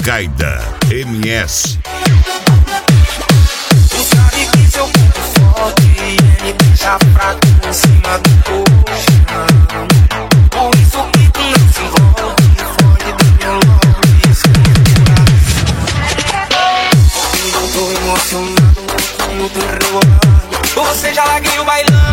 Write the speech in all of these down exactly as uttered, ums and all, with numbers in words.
Al-Qaeda M S. Tu sabe que seu ponto forte é me deixar fraco em cima do colchão. Por isso que tu não se envolve, foge do meu love e escura. Porque eu tô emocionado no teu rebolado. Você já larguei o bailão.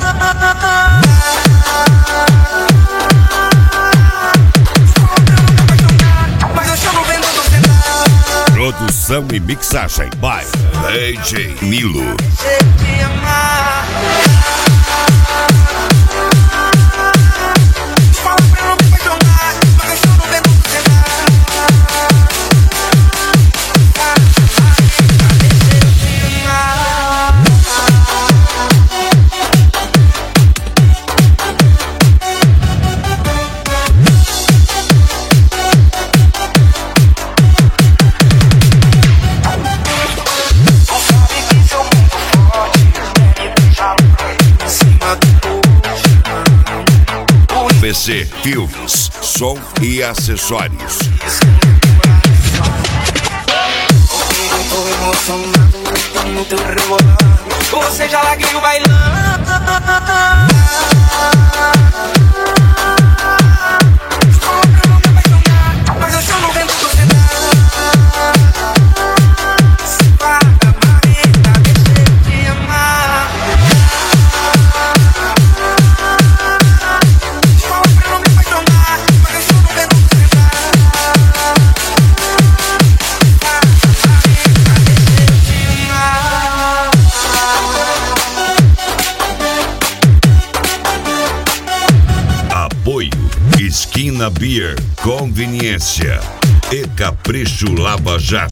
Produção e mixagem by D J Milo. P C Filmes, som e acessórios. Eu tô emocionado no teu rebolado. Você já larguei o bailão. Mas eu chamo o vento do cenário. Se paga marreta, deixa eu te amar. Apoio Esquina Beer, Conveniência e Capricho Lava Jato.